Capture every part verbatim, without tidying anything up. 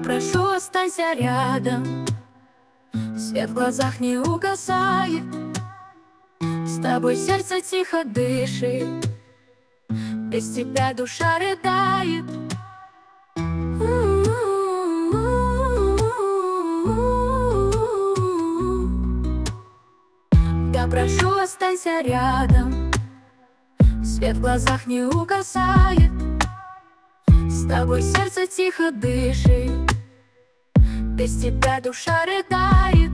прошу, останься рядом. Свет в глазах не угасает, с тобой сердце тихо дышит, без тебя душа рыдает. Я прошу, останься рядом. Свет в глазах не угасает, с тобой сердце тихо дышит, без тебя душа рыдает.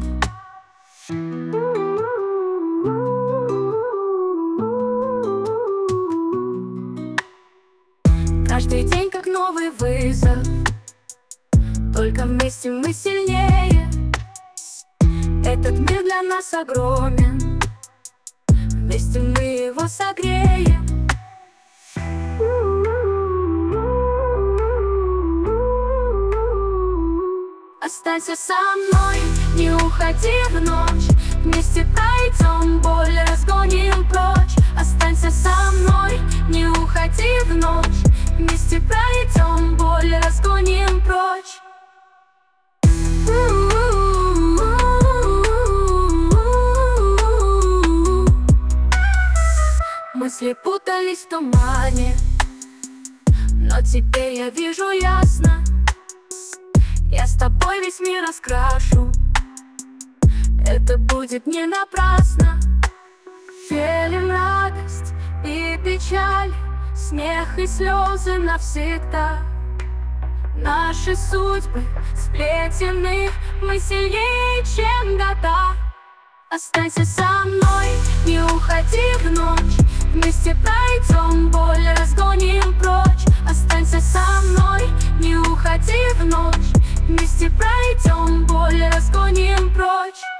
Каждый день как новый вызов, только вместе мы сильнее. Этот мир для нас огромен, вместе мы его согреем. Останься со мной, не уходи в ночь, вместе пройдем боль, разгоним прочь. Останься со мной, не уходи в ночь, вместе пройдем боль, разгоним прочь. Мысли путались в тумане, но теперь я вижу ясно. Я с тобой весь мир раскрашу, это будет не напрасно. Делим радость и печаль, смех и слезы навсегда. Наши судьбы сплетены, мы сильнее, чем года. Останься со мной, не уходи в ночь, вместе пройдем боль, разгоним прочь. Останься со мной, не уходи в ночь, вместе пройдем боль, разгоним прочь.